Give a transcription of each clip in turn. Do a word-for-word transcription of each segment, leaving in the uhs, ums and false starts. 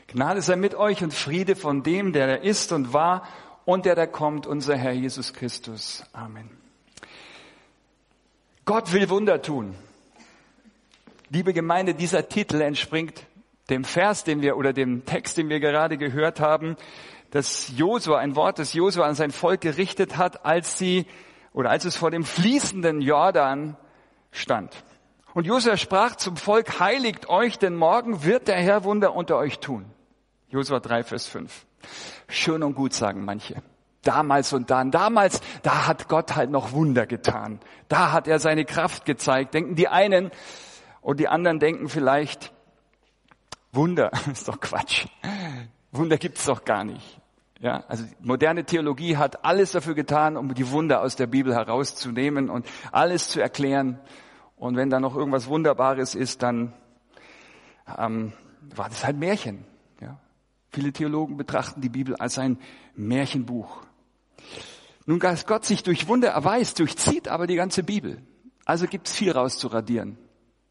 Gnade sei mit euch und Friede von dem, der da ist und war und der da kommt, unser Herr Jesus Christus. Amen. Gott will Wunder tun. Liebe Gemeinde, dieser Titel entspringt dem Vers, den wir oder dem Text, den wir gerade gehört haben, dass Josua, ein Wort, das Josua an sein Volk gerichtet hat, als sie oder als es vor dem fließenden Jordan stand. Und Josua sprach zum Volk: Heiligt euch, denn morgen wird der Herr Wunder unter euch tun. Josua drei, Vers fünf. Schön und gut, sagen manche. Damals und dann, damals, da hat Gott halt noch Wunder getan. Da hat er seine Kraft gezeigt, denken die einen. Und die anderen denken vielleicht, Wunder, ist doch Quatsch. Wunder gibt's doch gar nicht. Ja, also moderne Theologie hat alles dafür getan, um die Wunder aus der Bibel herauszunehmen und alles zu erklären. Und wenn da noch irgendwas Wunderbares ist, dann ähm, war das halt Märchen. Ja. Viele Theologen betrachten die Bibel als ein Märchenbuch. Nun, dass Gott sich durch Wunder erweist, durchzieht aber die ganze Bibel. Also gibt's viel rauszuradieren.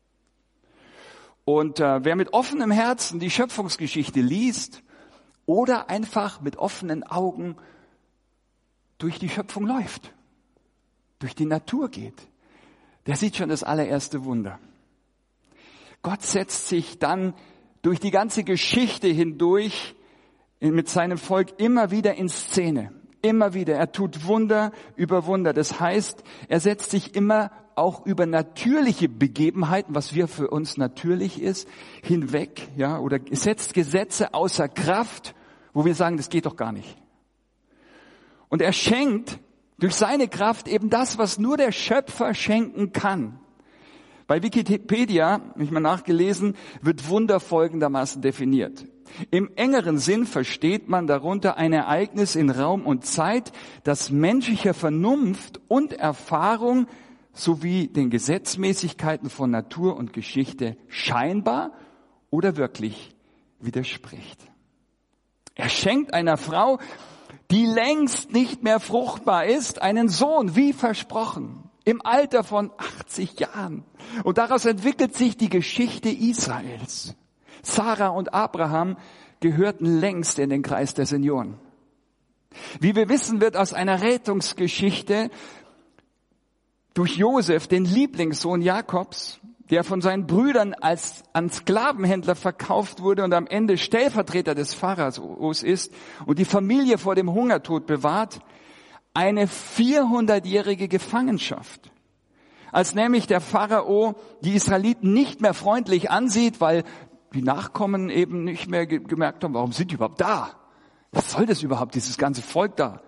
Und äh, wer mit offenem Herzen die Schöpfungsgeschichte liest oder einfach mit offenen Augen durch die Schöpfung läuft, durch die Natur geht, der sieht schon das allererste Wunder. Gott setzt sich dann durch die ganze Geschichte hindurch mit seinem Volk immer wieder in Szene. Immer wieder. Er tut Wunder über Wunder. Das heißt, er setzt sich immer auch über natürliche Begebenheiten, was wir für uns natürlich ist, hinweg, ja, oder setzt Gesetze außer Kraft, wo wir sagen, das geht doch gar nicht. Und er schenkt durch seine Kraft eben das, was nur der Schöpfer schenken kann. Bei Wikipedia, habe ich mal nachgelesen, wird Wunder folgendermaßen definiert. Im engeren Sinn versteht man darunter ein Ereignis in Raum und Zeit, das menschlicher Vernunft und Erfahrung sowie den Gesetzmäßigkeiten von Natur und Geschichte scheinbar oder wirklich widerspricht. Er schenkt einer Frau, die längst nicht mehr fruchtbar ist, einen Sohn, wie versprochen, im Alter von achtzig Jahren. Und daraus entwickelt sich die Geschichte Israels. Sarah und Abraham gehörten längst in den Kreis der Senioren. Wie wir wissen, wird aus einer Rettungsgeschichte durch Josef, den Lieblingssohn Jakobs, der von seinen Brüdern als an Sklavenhändler verkauft wurde und am Ende Stellvertreter des Pharaos ist und die Familie vor dem Hungertod bewahrt, eine vierhundertjährige Gefangenschaft. Als nämlich der Pharao die Israeliten nicht mehr freundlich ansieht, weil die Nachkommen eben nicht mehr ge- gemerkt haben, warum sind die überhaupt da? Was soll das überhaupt, dieses ganze Volk da?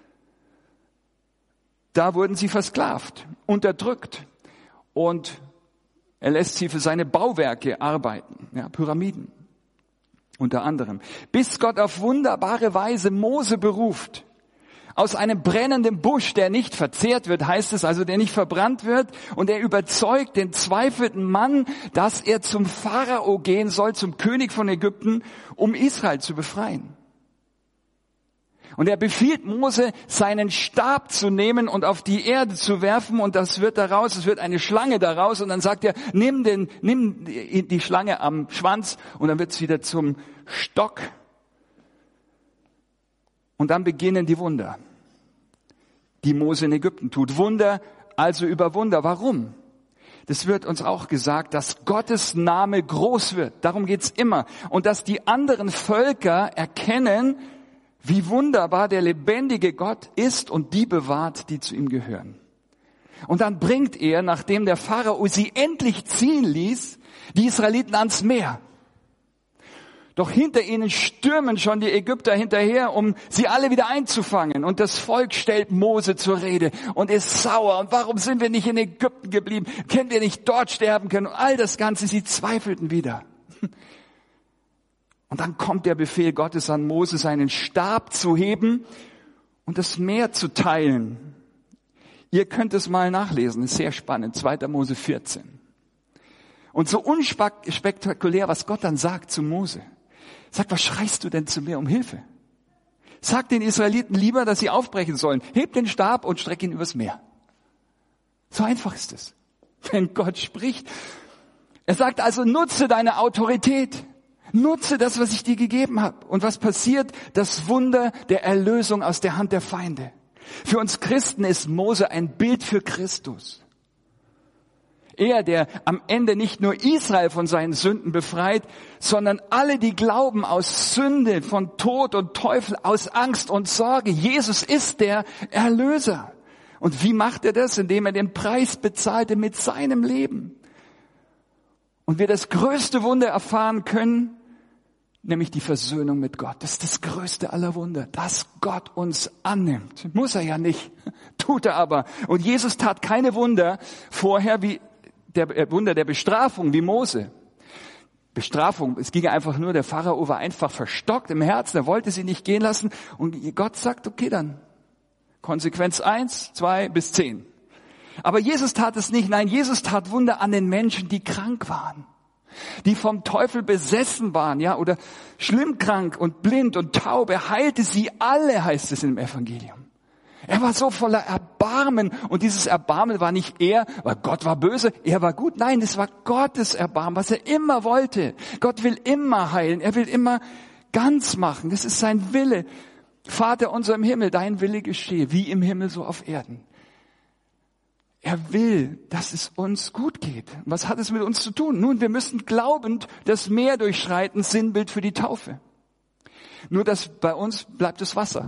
Da wurden sie versklavt, unterdrückt und er lässt sie für seine Bauwerke arbeiten, ja, Pyramiden unter anderem. Bis Gott auf wunderbare Weise Mose beruft. Aus einem brennenden Busch, der nicht verzehrt wird, heißt es also, der nicht verbrannt wird. Und er überzeugt den zweifelnden Mann, dass er zum Pharao gehen soll, zum König von Ägypten, um Israel zu befreien. Und er befiehlt Mose, seinen Stab zu nehmen und auf die Erde zu werfen, und das wird daraus, es wird eine Schlange daraus, und dann sagt er, nimm den, nimm die Schlange am Schwanz, und dann wird es wieder zum Stock. Und dann beginnen die Wunder, die Mose in Ägypten tut. Wunder, also über Wunder. Warum? Das wird uns auch gesagt, dass Gottes Name groß wird. Darum geht's immer. Und dass die anderen Völker erkennen, wie wunderbar der lebendige Gott ist und die bewahrt, die zu ihm gehören. Und dann bringt er, nachdem der Pharao sie endlich ziehen ließ, die Israeliten ans Meer. Doch hinter ihnen stürmen schon die Ägypter hinterher, um sie alle wieder einzufangen. Und das Volk stellt Mose zur Rede und ist sauer. Und warum sind wir nicht in Ägypten geblieben? Können wir nicht dort sterben können? Und all das Ganze, sie zweifelten wieder. Und dann kommt der Befehl Gottes an Mose, seinen Stab zu heben und das Meer zu teilen. Ihr könnt es mal nachlesen, ist sehr spannend, zweiter Mose vierzehn. Und so unspektakulär, was Gott dann sagt zu Mose. Sagt, was schreist du denn zu mir um Hilfe? Sag den Israeliten lieber, dass sie aufbrechen sollen. Heb den Stab und streck ihn übers Meer. So einfach ist es, wenn Gott spricht. Er sagt also, nutze deine Autorität. Nutze das, was ich dir gegeben habe. Und was passiert? Das Wunder der Erlösung aus der Hand der Feinde. Für uns Christen ist Mose ein Bild für Christus. Er, der am Ende nicht nur Israel von seinen Sünden befreit, sondern alle, die glauben, aus Sünde, von Tod und Teufel, aus Angst und Sorge. Jesus ist der Erlöser. Und wie macht er das? Indem er den Preis bezahlte mit seinem Leben. Und wir das größte Wunder erfahren können, nämlich die Versöhnung mit Gott. Das ist das größte aller Wunder, dass Gott uns annimmt. Muss er ja nicht, tut er aber. Und Jesus tat keine Wunder vorher wie der Wunder der Bestrafung, wie Mose. Bestrafung, es ging einfach nur, der Pharao war einfach verstockt im Herzen, er wollte sie nicht gehen lassen. Und Gott sagt, okay, dann Konsequenz eins, zwei bis zehn. Aber Jesus tat es nicht. Nein, Jesus tat Wunder an den Menschen, die krank waren, die vom Teufel besessen waren, ja, oder schlimm krank und blind und taub. Er heilte sie alle, heißt es im Evangelium. Er war so voller Erbarmen, und dieses Erbarmen war nicht er, weil Gott war böse, er war gut. Nein, es war Gottes Erbarmen, was er immer wollte. Gott will immer heilen, er will immer ganz machen. Das ist sein Wille. Vater unser im Himmel, dein Wille geschehe, wie im Himmel so auf Erden. Er will, dass es uns gut geht. Was hat es mit uns zu tun? Nun, wir müssen glaubend das Meer durchschreiten, Sinnbild für die Taufe. Nur, dass bei uns bleibt das Wasser.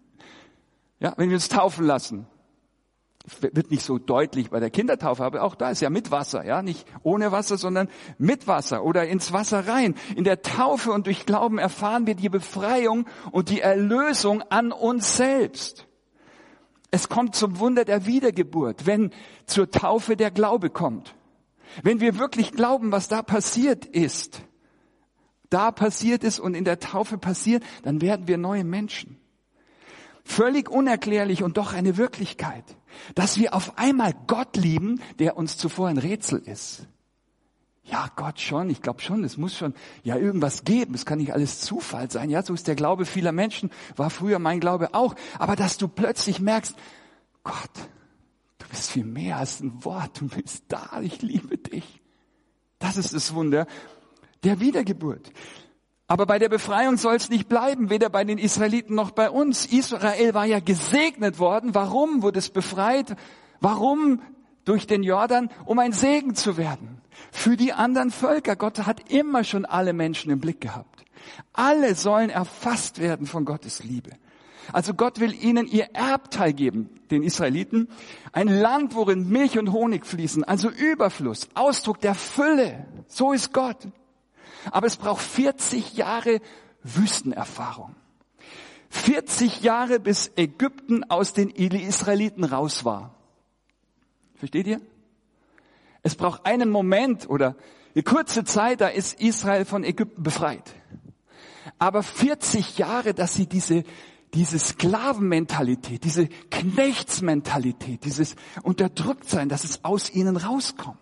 Ja, wenn wir uns taufen lassen, wird nicht so deutlich bei der Kindertaufe, aber auch da ist ja mit Wasser, ja, nicht ohne Wasser, sondern mit Wasser oder ins Wasser rein. In der Taufe und durch Glauben erfahren wir die Befreiung und die Erlösung an uns selbst. Es kommt zum Wunder der Wiedergeburt, wenn zur Taufe der Glaube kommt. Wenn wir wirklich glauben, was da passiert ist, da passiert ist und in der Taufe passiert, dann werden wir neue Menschen. Völlig unerklärlich und doch eine Wirklichkeit, dass wir auf einmal Gott lieben, der uns zuvor ein Rätsel ist. Ja, Gott schon, ich glaube schon, es muss schon ja irgendwas geben, es kann nicht alles Zufall sein. Ja, so ist der Glaube vieler Menschen, war früher mein Glaube auch. Aber dass du plötzlich merkst, Gott, du bist viel mehr als ein Wort, du bist da, ich liebe dich. Das ist das Wunder der Wiedergeburt. Aber bei der Befreiung soll es nicht bleiben, weder bei den Israeliten noch bei uns. Israel war ja gesegnet worden. Warum wurde es befreit? Warum durch den Jordan? Um ein Segen zu werden. Für die anderen Völker. Gott hat immer schon alle Menschen im Blick gehabt. Alle sollen erfasst werden von Gottes Liebe. Also Gott will ihnen ihr Erbteil geben, den Israeliten. Ein Land, worin Milch und Honig fließen. Also Überfluss, Ausdruck der Fülle. So ist Gott. Aber es braucht vierzig Jahre Wüstenerfahrung. vierzig Jahre, bis Ägypten aus den Israeliten raus war. Versteht ihr? Es braucht einen Moment oder eine kurze Zeit, da ist Israel von Ägypten befreit. Aber vierzig Jahre, dass sie diese, diese Sklavenmentalität, diese Knechtsmentalität, dieses Unterdrücktsein, dass es aus ihnen rauskommt.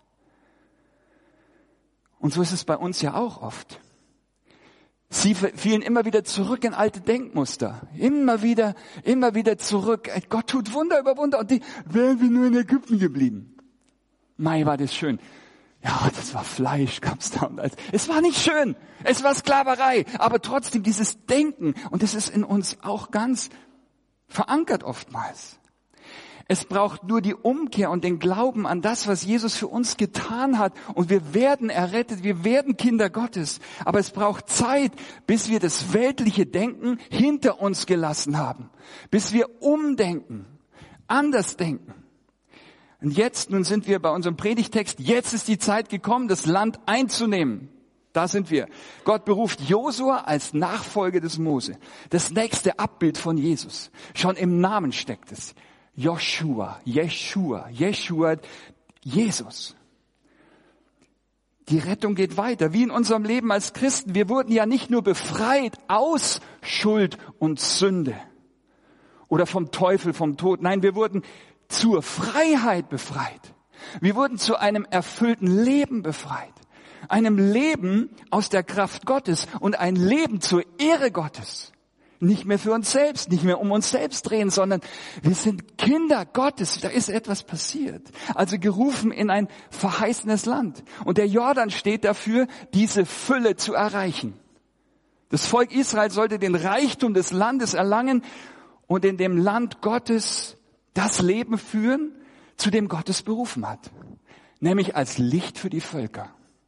Und so ist es bei uns ja auch oft. Sie fielen immer wieder zurück in alte Denkmuster. Immer wieder, immer wieder zurück. Gott tut Wunder über Wunder. Und die wären wir nur in Ägypten geblieben. Mai, war das schön. Ja, das war Fleisch, gab's da und alles. Es war nicht schön. Es war Sklaverei. Aber trotzdem dieses Denken. Und das ist in uns auch ganz verankert oftmals. Es braucht nur die Umkehr und den Glauben an das, was Jesus für uns getan hat. Und wir werden errettet, wir werden Kinder Gottes. Aber es braucht Zeit, bis wir das weltliche Denken hinter uns gelassen haben. Bis wir umdenken, anders denken. Und jetzt, nun sind wir bei unserem Predigtext, jetzt ist die Zeit gekommen, das Land einzunehmen. Da sind wir. Gott beruft Josua als Nachfolger des Mose. Das nächste Abbild von Jesus. Schon im Namen steckt es. Joshua, Jeshua, Jeshua, Jesus. Die Rettung geht weiter, wie in unserem Leben als Christen. Wir wurden ja nicht nur befreit aus Schuld und Sünde oder vom Teufel, vom Tod. Nein, wir wurden zur Freiheit befreit. Wir wurden zu einem erfüllten Leben befreit. Einem Leben aus der Kraft Gottes und ein Leben zur Ehre Gottes. nicht mehr für uns selbst, nicht mehr um uns selbst drehen, sondern wir sind Kinder Gottes. Da ist etwas passiert. Also gerufen in ein verheißenes Land. Und der Jordan steht dafür, diese Fülle zu erreichen. Das Volk Israel sollte den Reichtum des Landes erlangen und in dem Land Gottes das Leben führen, zu dem Gott es berufen hat. Nämlich als Licht für die Völker.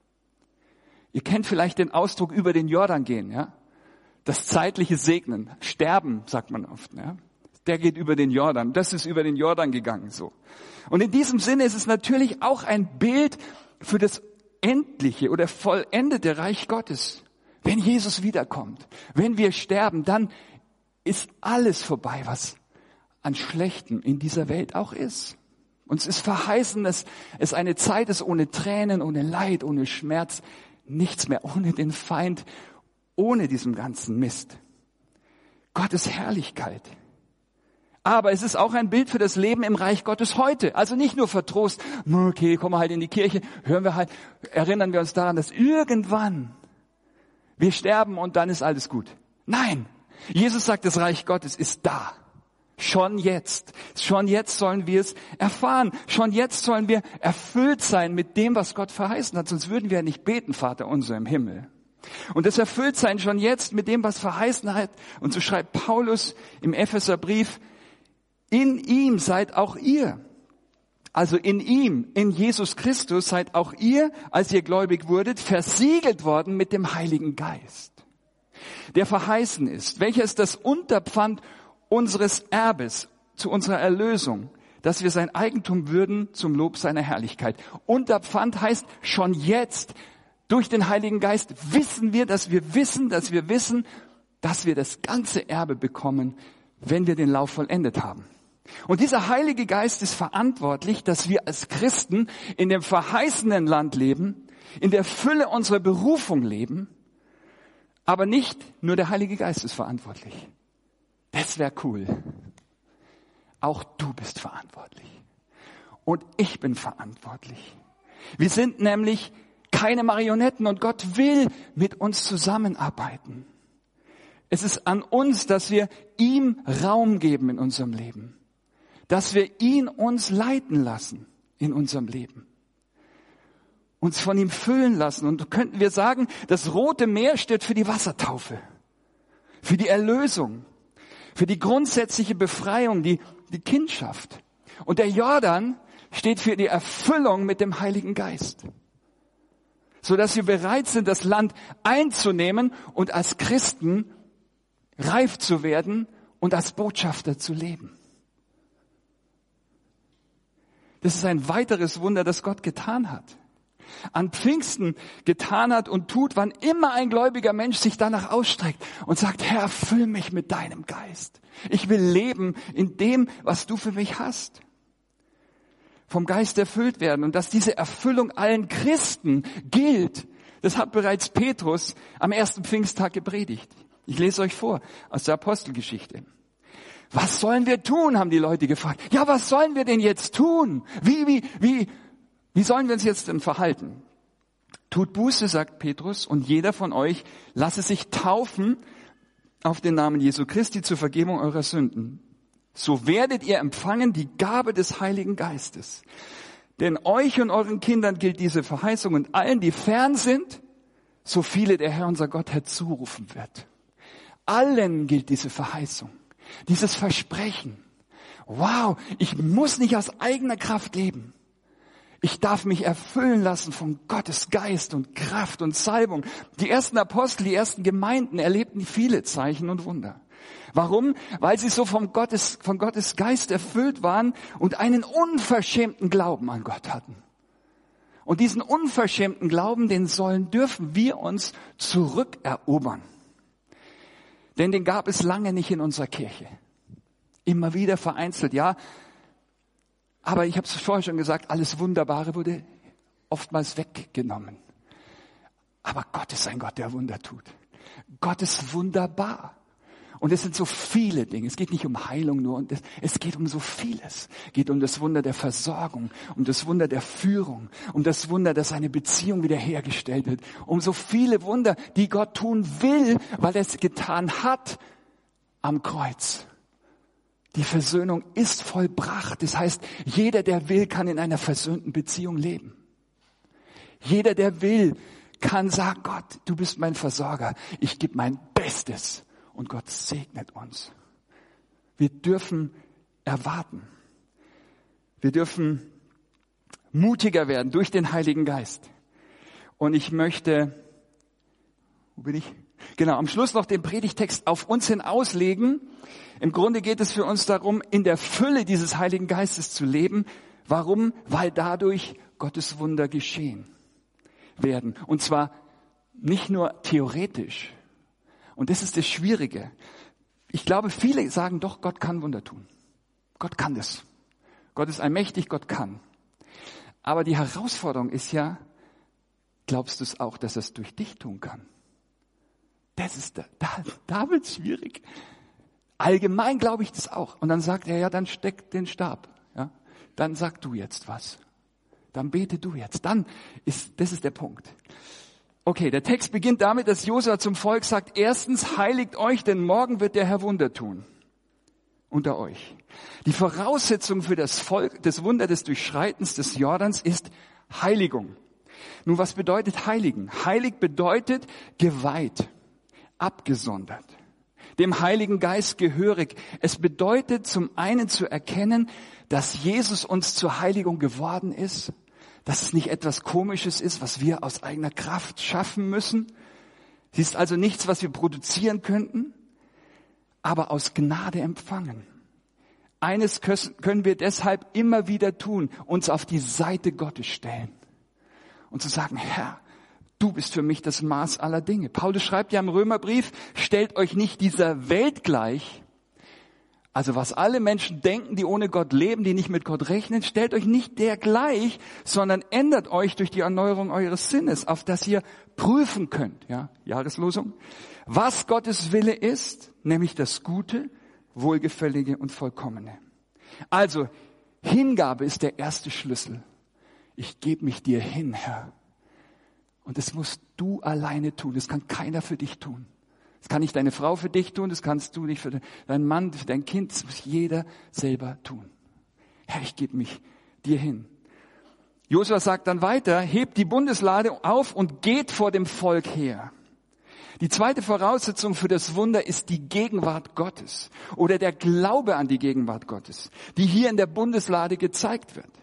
Ihr kennt vielleicht den Ausdruck über den Jordan gehen, ja? Das zeitliche Segnen, Sterben, sagt man oft, ja? Der geht über den Jordan. Das ist über den Jordan gegangen, so. Und in diesem Sinne ist es natürlich auch ein Bild für das endliche oder vollendete Reich Gottes. Wenn Jesus wiederkommt, wenn wir sterben, dann ist alles vorbei, was an Schlechtem in dieser Welt auch ist. Uns ist verheißen, dass es eine Zeit ist ohne Tränen, ohne Leid, ohne Schmerz, nichts mehr, ohne den Feind, ohne diesem ganzen Mist. Gottes Herrlichkeit. Aber es ist auch ein Bild für das Leben im Reich Gottes heute. Also nicht nur Vertrost, okay, kommen wir halt in die Kirche, hören wir halt, erinnern wir uns daran, dass irgendwann wir sterben und dann ist alles gut. Nein, Jesus sagt, das Reich Gottes ist da. Schon jetzt. Schon jetzt sollen wir es erfahren. Schon jetzt sollen wir erfüllt sein mit dem, was Gott verheißen hat. Sonst würden wir ja nicht beten, Vater unser im Himmel. Und das Erfülltsein schon jetzt mit dem, was verheißen hat. Und so schreibt Paulus im Epheserbrief, in ihm seid auch ihr. Also in ihm, in Jesus Christus seid auch ihr, als ihr gläubig wurdet, versiegelt worden mit dem Heiligen Geist, der verheißen ist. Welcher ist das Unterpfand unseres Erbes zu unserer Erlösung, dass wir sein Eigentum würden zum Lob seiner Herrlichkeit. Unterpfand heißt, schon jetzt durch den Heiligen Geist wissen wir, dass wir wissen, dass wir wissen, dass wir das ganze Erbe bekommen, wenn wir den Lauf vollendet haben. Und dieser Heilige Geist ist verantwortlich, dass wir als Christen in dem verheißenen Land leben, in der Fülle unserer Berufung leben, aber nicht nur der Heilige Geist ist verantwortlich. Das wäre cool. Auch du bist verantwortlich. Und ich bin verantwortlich. Wir sind nämlich keine Marionetten und Gott will mit uns zusammenarbeiten. Es ist an uns, dass wir ihm Raum geben in unserem Leben. Dass wir ihn uns leiten lassen in unserem Leben. Uns von ihm füllen lassen. Und könnten wir sagen, das Rote Meer steht für die Wassertaufe. Für die Erlösung. Für die grundsätzliche Befreiung, die, die Kindschaft. Und der Jordan steht für die Erfüllung mit dem Heiligen Geist. Sodass wir bereit sind, das Land einzunehmen und als Christen reif zu werden und als Botschafter zu leben. Das ist ein weiteres Wunder, das Gott getan hat. An Pfingsten getan hat und tut, wann immer ein gläubiger Mensch sich danach ausstreckt und sagt, Herr, erfüll mich mit deinem Geist. Ich will leben in dem, was du für mich hast. Vom Geist erfüllt werden und dass diese Erfüllung allen Christen gilt, das hat bereits Petrus am ersten Pfingsttag gepredigt. Ich lese euch vor aus der Apostelgeschichte. Was sollen wir tun, haben die Leute gefragt. Ja, was sollen wir denn jetzt tun? Wie, wie, wie, wie sollen wir uns jetzt denn verhalten? Tut Buße, sagt Petrus, und jeder von euch lasse sich taufen auf den Namen Jesu Christi zur Vergebung eurer Sünden. So werdet ihr empfangen die Gabe des Heiligen Geistes. Denn euch und euren Kindern gilt diese Verheißung und allen, die fern sind, so viele der Herr unser Gott herzurufen wird. Allen gilt diese Verheißung, dieses Versprechen. Wow, ich muss nicht aus eigener Kraft leben. Ich darf mich erfüllen lassen von Gottes Geist und Kraft und Salbung. Die ersten Apostel, die ersten Gemeinden erlebten viele Zeichen und Wunder. Warum? Weil sie so vom Gottes, von Gottes Geist erfüllt waren und einen unverschämten Glauben an Gott hatten. Und diesen unverschämten Glauben, den sollen, dürfen wir uns zurückerobern. Denn den gab es lange nicht in unserer Kirche. Immer wieder vereinzelt, ja. Aber ich habe es vorher schon gesagt, alles Wunderbare wurde oftmals weggenommen. Aber Gott ist ein Gott, der Wunder tut. Gott ist wunderbar. Und es sind so viele Dinge. Es geht nicht um Heilung nur. Und es, es geht um so vieles. Es geht um das Wunder der Versorgung, um das Wunder der Führung, um das Wunder, dass eine Beziehung wiederhergestellt wird. Um so viele Wunder, die Gott tun will, weil er es getan hat am Kreuz. Die Versöhnung ist vollbracht. Das heißt, jeder, der will, kann in einer versöhnten Beziehung leben. Jeder, der will, kann sagen, Gott, du bist mein Versorger. Ich gebe mein Bestes. Und Gott segnet uns. Wir dürfen erwarten. Wir dürfen mutiger werden durch den Heiligen Geist. Und ich möchte, wo bin ich? Genau, am Schluss noch den Predigtext auf uns hin auslegen. Im Grunde geht es für uns darum, in der Fülle dieses Heiligen Geistes zu leben. Warum? Weil dadurch Gottes Wunder geschehen werden. Und zwar nicht nur theoretisch. Und das ist das Schwierige. Ich glaube, viele sagen doch, Gott kann Wunder tun. Gott kann das. Gott ist allmächtig, Gott kann. Aber die Herausforderung ist ja, glaubst du es auch, dass er es durch dich tun kann? Das ist da, da, da wird es schwierig. Allgemein glaube ich das auch. Und dann sagt er, ja, dann steck den Stab. Ja, dann sag du jetzt was. Dann bete du jetzt. Dann ist, das ist der Punkt. Okay, der Text beginnt damit, dass Josua zum Volk sagt, erstens, heiligt euch, denn morgen wird der Herr Wunder tun. Unter euch. Die Voraussetzung für das Volk, das Wunder des Durchschreitens des Jordans ist Heiligung. Nun, was bedeutet heiligen? Heilig bedeutet geweiht, abgesondert, dem Heiligen Geist gehörig. Es bedeutet zum einen zu erkennen, dass Jesus uns zur Heiligung geworden ist, dass es nicht etwas Komisches ist, was wir aus eigener Kraft schaffen müssen. Es ist also nichts, was wir produzieren könnten, aber aus Gnade empfangen. Eines können wir deshalb immer wieder tun, uns auf die Seite Gottes stellen und zu sagen, Herr, du bist für mich das Maß aller Dinge. Paulus schreibt ja im Römerbrief, stellt euch nicht dieser Welt gleich, also was alle Menschen denken, die ohne Gott leben, die nicht mit Gott rechnen, stellt euch nicht der gleich, sondern ändert euch durch die Erneuerung eures Sinnes, auf das ihr prüfen könnt, ja, Jahreslosung, was Gottes Wille ist, nämlich das Gute, Wohlgefällige und Vollkommene. Also, Hingabe ist der erste Schlüssel. Ich gebe mich dir hin, Herr. Und das musst du alleine tun. Das kann keiner für dich tun. Das kann nicht deine Frau für dich tun, das kannst du nicht für deinen Mann, für dein Kind. Das muss jeder selber tun. Herr, ich gebe mich dir hin. Josua sagt dann weiter, hebt die Bundeslade auf und geht vor dem Volk her. Die zweite Voraussetzung für das Wunder ist die Gegenwart Gottes oder der Glaube an die Gegenwart Gottes, die hier in der Bundeslade gezeigt wird.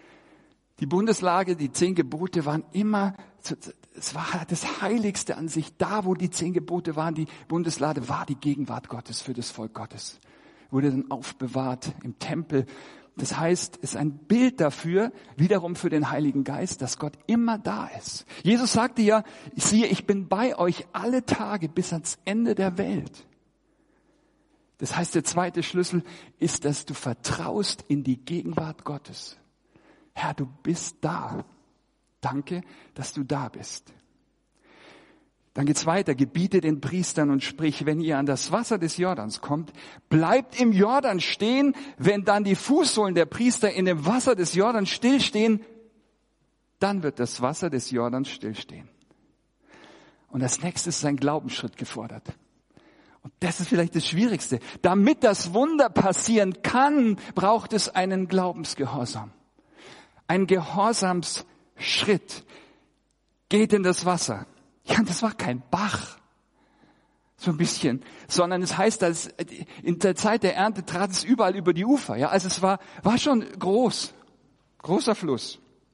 Die Bundeslade, die zehn Gebote waren immer, es war das Heiligste an sich. Da, wo die zehn Gebote waren, die Bundeslade war die Gegenwart Gottes für das Volk Gottes. Wurde dann aufbewahrt im Tempel. Das heißt, es ist ein Bild dafür, wiederum für den Heiligen Geist, dass Gott immer da ist. Jesus sagte ja, siehe, ich bin bei euch alle Tage bis ans Ende der Welt. Das heißt, der zweite Schlüssel ist, dass du vertraust in die Gegenwart Gottes. Herr, du bist da. Danke, dass du da bist. Dann geht's weiter. Gebiete den Priestern und sprich, wenn ihr an das Wasser des Jordans kommt, bleibt im Jordan stehen. Wenn dann die Fußsohlen der Priester in dem Wasser des Jordans stillstehen, dann wird das Wasser des Jordans stillstehen. Und als nächstes ist ein Glaubensschritt gefordert. Und das ist vielleicht das Schwierigste. Damit das Wunder passieren kann, braucht es einen Glaubensgehorsam. Ein Gehorsamsschritt. Geht in das Wasser. Ja, das war kein Bach, so ein bisschen, sondern es heißt, dass in der Zeit der Ernte trat es überall über die Ufer. Ja, also es war, war schon groß, großer Fluss.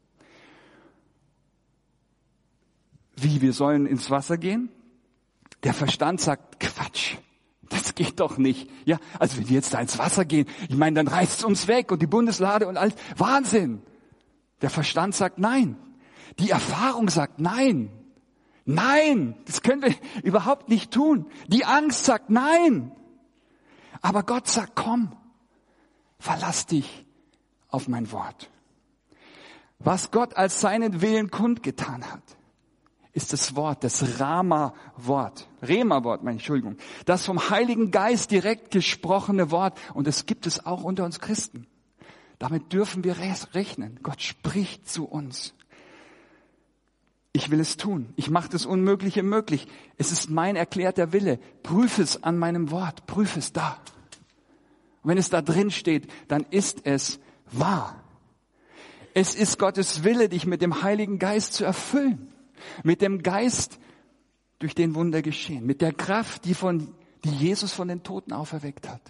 Wie, wir sollen ins Wasser gehen? Der Verstand sagt, Quatsch, das geht doch nicht. Ja, also wenn wir jetzt da ins Wasser gehen, ich meine, dann reißt es uns weg und die Bundeslade und alles. Wahnsinn. Der Verstand sagt nein. Die Erfahrung sagt nein. Nein, das können wir überhaupt nicht tun. Die Angst sagt nein. Aber Gott sagt, komm, verlass dich auf mein Wort. Was Gott als seinen Willen kundgetan hat, ist das Wort, das Rama-Wort, Rema-Wort, meine Entschuldigung, das vom Heiligen Geist direkt gesprochene Wort. Und es gibt es auch unter uns Christen. Damit dürfen wir rechnen. Gott spricht zu uns. Ich will es tun. Ich mache das Unmögliche möglich. Es ist mein erklärter Wille. Prüfe es an meinem Wort. Prüfe es da. Und wenn es da drin steht, dann ist es wahr. Es ist Gottes Wille, dich mit dem Heiligen Geist zu erfüllen. Mit dem Geist, durch den Wunder geschehen. Mit der Kraft, die von, die Jesus von den Toten auferweckt hat.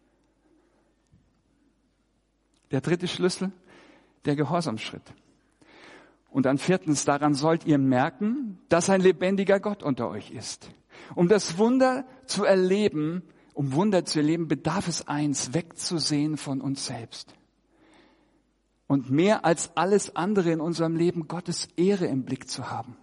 Der dritte Schlüssel, der Gehorsamsschritt. Und dann viertens, daran sollt ihr merken, dass ein lebendiger Gott unter euch ist. Um das Wunder zu erleben, um Wunder zu erleben, bedarf es eins, wegzusehen von uns selbst. Und mehr als alles andere in unserem Leben Gottes Ehre im Blick zu haben.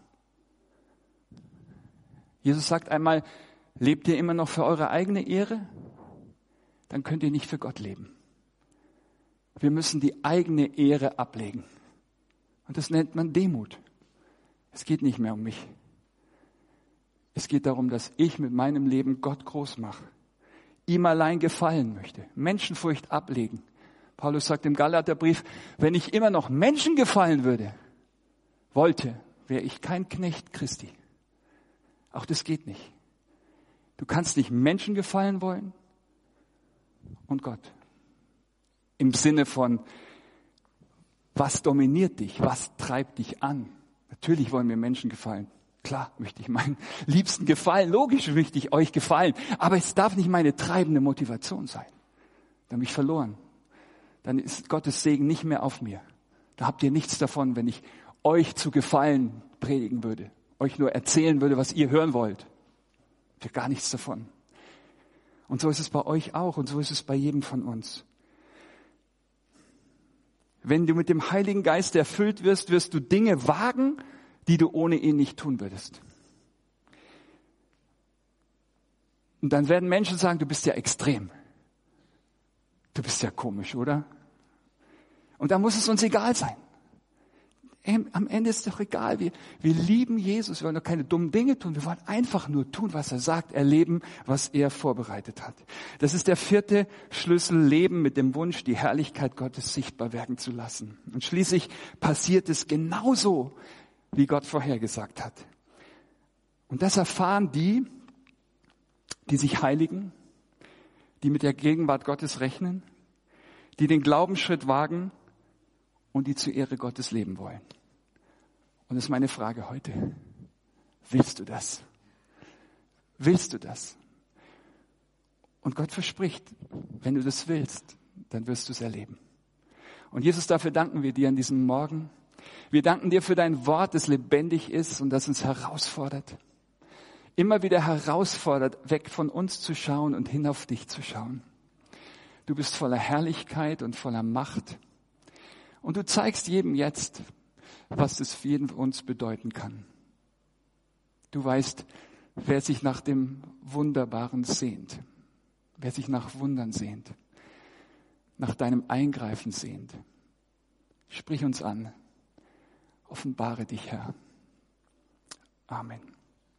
Jesus sagt einmal, lebt ihr immer noch für eure eigene Ehre? Dann könnt ihr nicht für Gott leben. Wir müssen die eigene Ehre ablegen. Und das nennt man Demut. Es geht nicht mehr um mich. Es geht darum, dass ich mit meinem Leben Gott groß mache. Ihm allein gefallen möchte. Menschenfurcht ablegen. Paulus sagt im Galaterbrief, wenn ich immer noch Menschen gefallen würde, wollte, wäre ich kein Knecht Christi. Auch das geht nicht. Du kannst nicht Menschen gefallen wollen und Gott. Im Sinne von, was dominiert dich? Was treibt dich an? Natürlich wollen wir Menschen gefallen. Klar möchte ich meinen Liebsten gefallen. Logisch möchte ich euch gefallen. Aber es darf nicht meine treibende Motivation sein. Dann bin ich verloren. Dann ist Gottes Segen nicht mehr auf mir. Da habt ihr nichts davon, wenn ich euch zu gefallen predigen würde. Euch nur erzählen würde, was ihr hören wollt. Habt ihr gar nichts davon. Und so ist es bei euch auch. Und so ist es bei jedem von uns. Wenn du mit dem Heiligen Geist erfüllt wirst, wirst du Dinge wagen, die du ohne ihn nicht tun würdest. Und dann werden Menschen sagen, du bist ja extrem. Du bist ja komisch, oder? Und da muss es uns egal sein. Am Ende ist es doch egal. Wir, wir lieben Jesus. Wir wollen doch keine dummen Dinge tun. Wir wollen einfach nur tun, was er sagt, erleben, was er vorbereitet hat. Das ist der vierte Schlüssel, Leben mit dem Wunsch, die Herrlichkeit Gottes sichtbar werden zu lassen. Und schließlich passiert es genauso, wie Gott vorhergesagt hat. Und das erfahren die, die sich heiligen, die mit der Gegenwart Gottes rechnen, die den Glaubensschritt wagen und die zur Ehre Gottes leben wollen. Und das ist meine Frage heute. Willst du das? Willst du das? Und Gott verspricht, wenn du das willst, dann wirst du es erleben. Und Jesus, dafür danken wir dir an diesem Morgen. Wir danken dir für dein Wort, das lebendig ist und das uns herausfordert. Immer wieder herausfordert, weg von uns zu schauen und hin auf dich zu schauen. Du bist voller Herrlichkeit und voller Macht. Und du zeigst jedem jetzt, was das für jeden von uns bedeuten kann. Du weißt, wer sich nach dem Wunderbaren sehnt, wer sich nach Wundern sehnt, nach deinem Eingreifen sehnt. Sprich uns an. Offenbare dich, Herr. Amen.